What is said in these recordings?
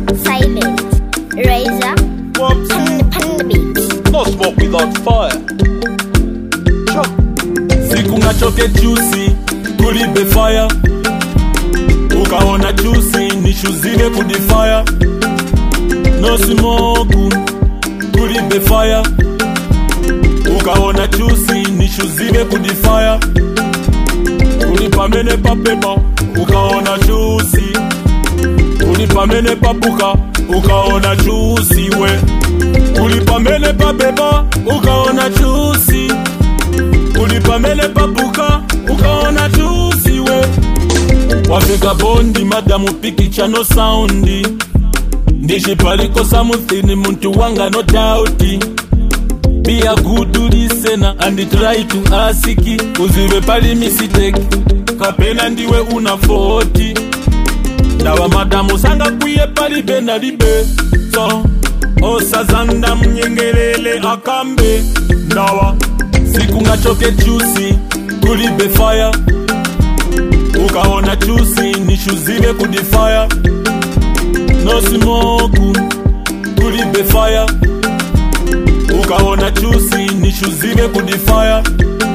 Silent, razor, panda beats. No smoke without fire. Siku ngachoke juicy, kulibe fire. Ukaona juicy, nishuzile kudifire. No smoke, kulibe fire. Ukaona juicy, nishuzile kudifire. Ulipamene papema, ukaona juicy. Ulipamene papuka, ukaona juicy we. Ulipamene papema, ukaona juicy. Ulipamene papuka, ukaona juicy we. Wafika bondi madamu pikicha no soundi. Ndishi paliko samuthini muntu wanga no doubti. Be a good listener and try to ask. Uzive pali mistake, kapena ndiwe una 40. Ndawa madamu sanga kuye pali bena libe. So, osazanda mnyengelele akambe. Ndawa, siku ngachoke juicy, kulibe fire. Ukaona juicy, nishuzile kudifire. No smoke, kulibe fire. Ukaona juicy, nishuzile kudifire.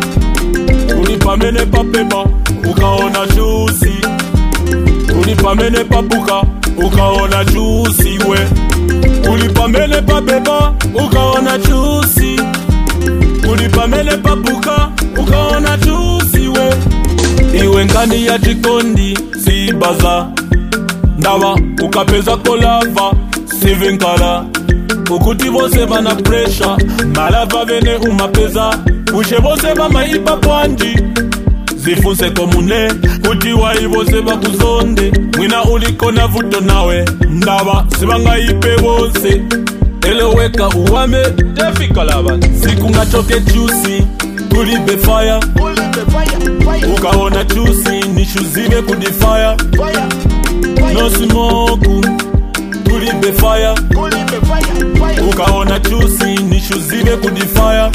Ulipamene papema, ukaona juicy. Ulipamene papuka, ukaona juicy we. Ulipamene papema, ukaona juicy. Ulipamene papuka, ukaona juicy we. Iwe nkani ya chikondi, si baza. Ndawa, ukapeza kolava, si vinkala. Ukuti bose bana pressure, malava vene umapeza. Ushe bose bamaipa pwanji, zifunse komune. Kuti wai bose bakuzonde, mwina ulikona vuto nawe. Ndawa, sibanga ipe bose, eleweka uwame, defika laban. Siku ngachoke juicy, kulibe fire. Ukaona juicy, nishuzile kudifire. No smoke, kulibe fire. Ukaona juicy, nishuzile kudifire.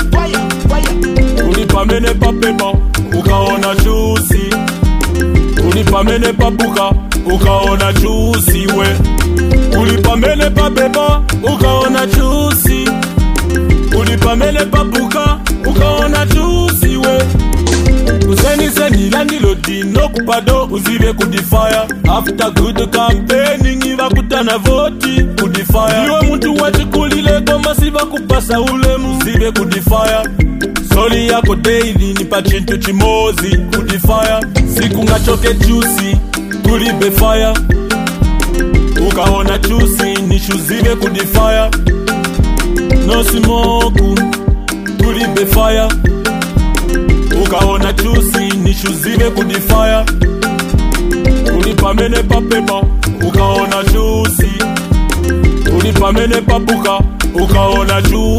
Ulipamene papema, ukaona juicy. Ulipamene papuka, ukaona juicy we. Ulipamene papema, ukaona juicy. Ulipamene papuka, ukaona juicy we. Useni landilo dino kupado uzile kudifire. After good campaigning iva kutana voti kudifire. Iwe muntu wachikulile koma siva kupasa ule muzile kudifire. Soli yako daily nipa chintu chimozi kudifire. Siku ngachoke juicy, kulibe fire. Ukaona juicy, nishuzile kudifire. No smoke, kulibe fire. Ukaona juicy, nishuzile kudifire. Ulipamene papema, ukaona juicy. Ulipamene papuka, ukaona juicy.